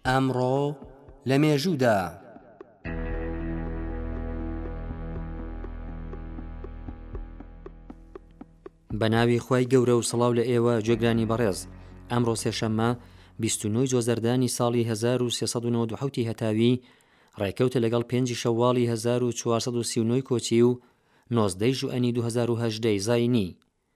ئەمڕۆ لە مێژوودا بە ناوی خوای گەورە و سڵاو لە ئێوە گوێگرانی بەڕێز. ئەمڕۆ سێشەممە 29 جۆزەردانی ساڵی 1497 هەتاوی ڕێکەوتە لەگەڵ 5 شەواڵی 1439 کۆچی و 19 ژوئەنی 2018 زاینی.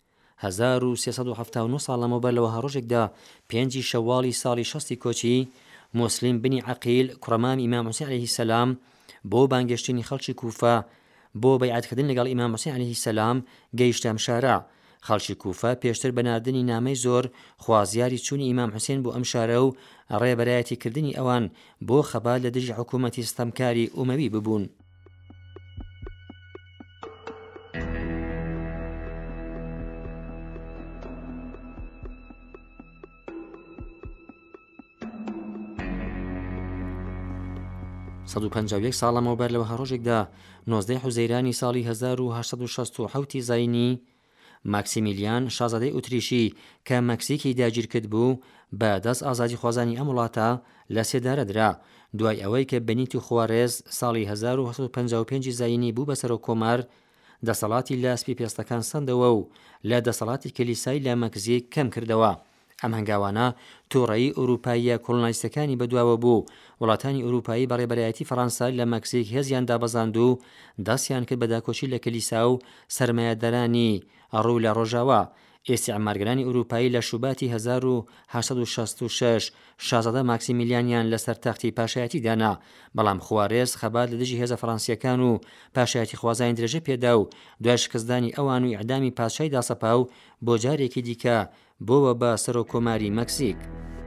1379 ساڵ لەمەوبەر لەوە هەڕۆژێکدا 5 شەواڵی ساڵی 60 کۆچی موسلیم بنی عەقیل کوڕەمام ئیمام حوسێن عەلەیهی سەلام بۆ بانگەشتنی خەڵکی کوفە بۆ بەیعەتکردن لەگەڵ ئیمام حوسێن عەلەیهی سەلام گەیشتە ئەم شارە. خەڵکی کوفە پێشتر بە ناردنی نامەی زۆر خوازیاری چوونی ئیمام حوسێن بۆ ئەم شارە و ڕێبەرایەتیکردنی ئەوان بۆ خەبات لە دژی حکوومەتی ستەمکاری ئومەوی ببوون. سەد و پەنجاو یەک ساڵ لەمەوبەر لەوە هەڕۆژێکدا 19 حوزەیرانی ساڵی 1867 زاینی ماکسیمیلیان شازادەی ئوتریشی کە مەکسیکی داگیر کرد بوو بە دەست ئازادی خوازانی ئەم وڵاتە لە سێدارە درا دوای ئەوەی کە بەنیتی خوارێز ساڵی 1955 زاینی بوو بەسەر و کۆمار دەسەڵاتی لە سپی پێستەکان سەندەوە و لە دەسەڵاتی کلیسای لە مەکزیک کەم کردەوە. ئەم هەنگاوانە تووڕەیی ئوروپاییە کۆڵۆنایستەکانی بەدواوە بوو. وڵاتانی ئوروپایی بەڕێبەرایەتی فەڕەنسا لە مەکسیک هێزیان دابەزاند و دەستیان کرد بە داکۆچی لە کلیسا و سەرمایەدەرانی ڕوو لە ڕۆژاوا. ئێستیعمارگەرانی ئوروپایی لە شوباتی 1866 شازادە ماکسیمیلیانیان لەسەر تەختی پاشایەتی دانا، بەڵام خوارێز خەبات لە دژی هێزە فەڕەنسیەکان و پاشایەتی خوازانی درێژە پێدا و دوای شکستدانی ئەوان و ئیعدامی پادشای داسەپا و بۆ جارێکی دیکە بۆوە بە سەر و کۆماری مەکسیک.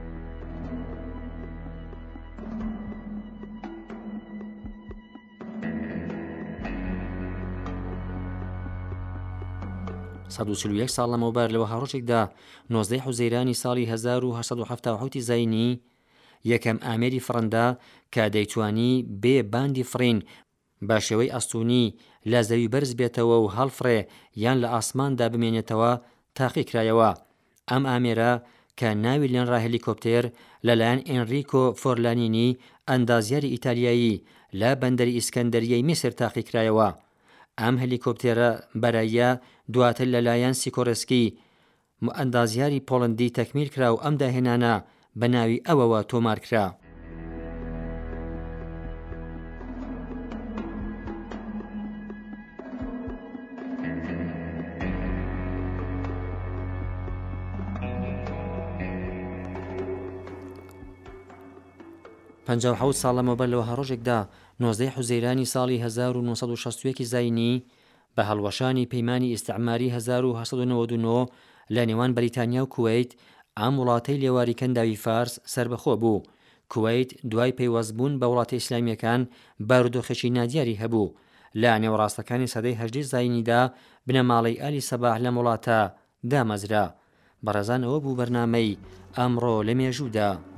سەد و چل و یەک ساڵ لەمەوبەر لەوە هەڕۆژێکدا 19 حوزەیرانی ساڵی 1877 زاینی یەکەم ئامێری فڕەندا کە دەیتوانی بێ باندی فڕین بە شێوەی ئەستوونی لە زەوی بەرز بێتەوە و هەڵفڕێ یان لە ئاسماندا بمێنێتەوە تاقی کرایەوە. ئەم ئامێرە کە ناوی لێنرا هێلیکۆپتێر لەلایەن ئێنریکۆ فۆرلانینی ئەندازیاری ئیتالیایی لە بەندەری ئیسکەندەریەی میسر تاقی کرایەوە. ئەم هەلیکۆپتێرە بەرایە دواتر لەلایەن سیکۆرسکی ئەندازیاری پۆڵەندی تەکمیل کرا و ئەم داهێنانە بە ناوی ئەوەوە تۆمار کرا. پەنجاو حەوت ساڵ لەمەوبەر لەوە هەڕۆژێکدا 19 حوزەیرانی ساڵی 1961 زاینی بە هەڵوەشانی پەیمانی ئیستیعماری 1899 لە نێوان بەریتانیا و کوێیت ئەم وڵاتەی لێواریکەنداوی فارس سربەخۆ بوو. کوێیت دوای پەیوەستبوون بە وڵاتە ئیسلامیەکان بارودۆخێکی نادیاری هەبوو. لە نێوەڕاستەکانی سەدەی 18 زاینیدا بنەماڵەی ئالی سەباح لەم وڵاتە دامەزرا. بەڕێزان ئەوە بوو بەرنامەی ئەمڕۆ لە مێژوودا.